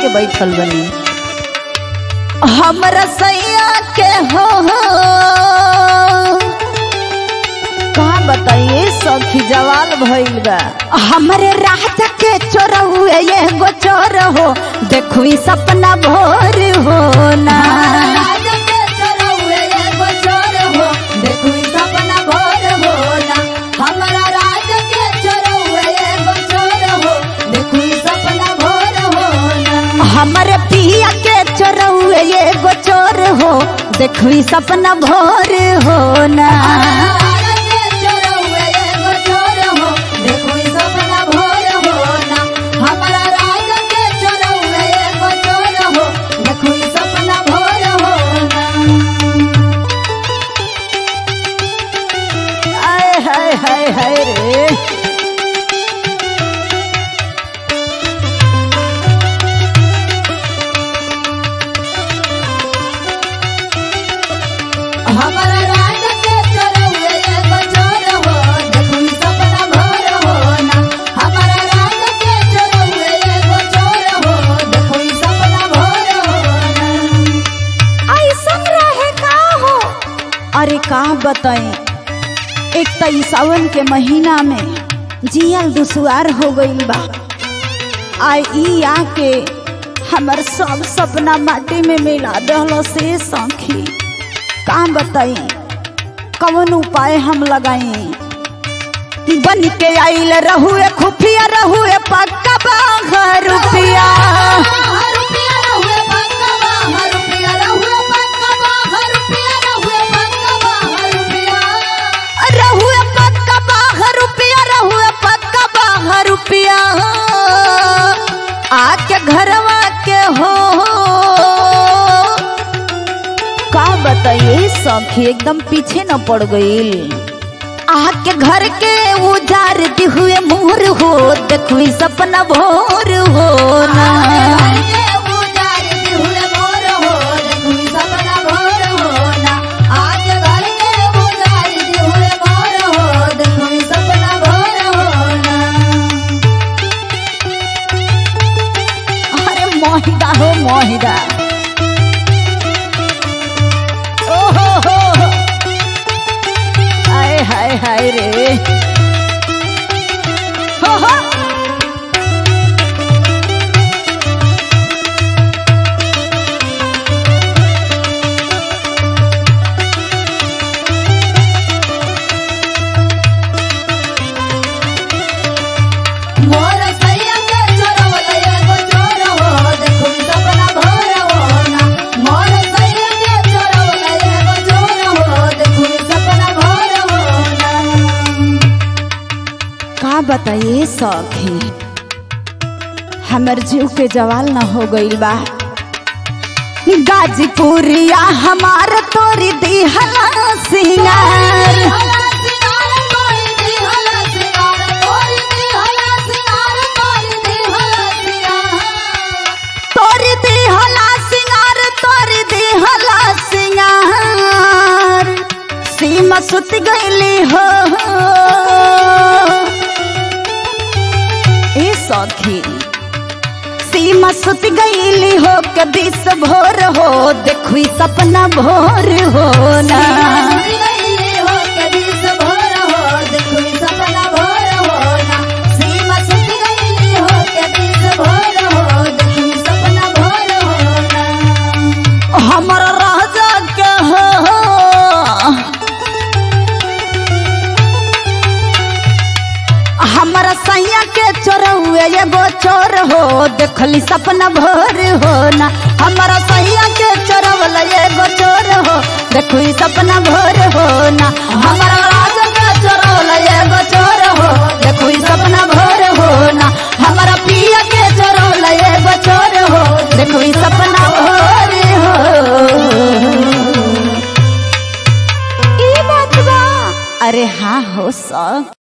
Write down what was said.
के बैठल बनी। हमरा सैया के हो कहाँ बताइए सखी जवाल भइल बा। हमरे रात के चोर हुए ये गो चोर हो देखो सपना भोर हो ना। हमारे पिया के चोर हुए ये गो चोर हो देखो सपना भोर हो ना। हाय हाय हाय रे हमारा राज के चोर हुए ये गो चोर हो देखो सपना भोर हो ना। हमारा राज के चोर हुए ये गो चोर हो देखो सपना भोर हो ना। ऐसा रहे का हो। अरे का बताएं एक तो सावन के महीना में जियल दुसुआर हो गईल बा। आई आके हमर सब सपना माटी में मिला दहलो से सखी। का बताई कौन उपाय हम लगाई। बन के आइल रहुए खुफिया रहुए पक्का बाहर रुपया आके घरवा के हो का बताइए सखी एकदम पीछे न पड़ गई। आके घर के उजार दी हुए मोर हो देखो सपना भोर हो ना। मोहिदा हो मोहिदा ओहो हो हाय हाय हाय रे हो हो। बताइए सखी हमर जीव के जवाल न हो गईल बा। गाजीपुरिया हमार तोरी दिहला सिंगार तोरी दिहला सिंगार सीमा सुत गईली हो सखी। सीमा सुत गईली हो के दिस भोर हो देखो सपना भोर हो ना। हमारा राजा के हो हमारा सैया के चोर हुए ये गो चोर हो देखली सपना भोर हो ना। हमारा सैया के चोर वाला ये गो चोर हो देखो सपना भोर हो ना। हमारा राजा के चोर वाला ये गो चोर हो देखो सपना भोर हो ना। हमारा पिया के चोर वाला ये गो चोर हो देखो सपना भोर हो। ई बात बा अरे हाँ हो सब।